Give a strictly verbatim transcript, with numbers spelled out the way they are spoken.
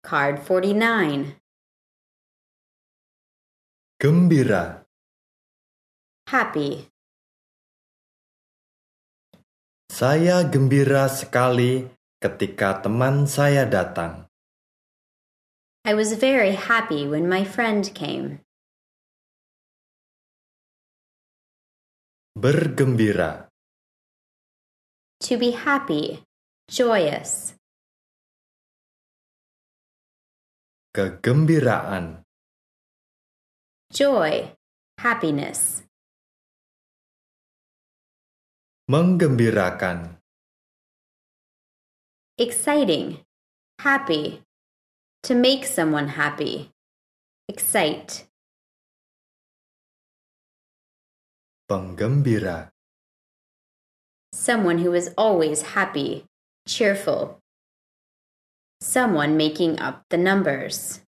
Card forty-nine. Gembira. Happy. Saya gembira sekali ketika teman saya datang. I was very happy when my friend came. Bergembira. To be happy, joyous. Kegembiraan. Joy, happiness. Menggembirakan. Exciting, happy. To make someone happy. Excite. Penggembira. Someone who is always happy, cheerful. Someone making up the numbers.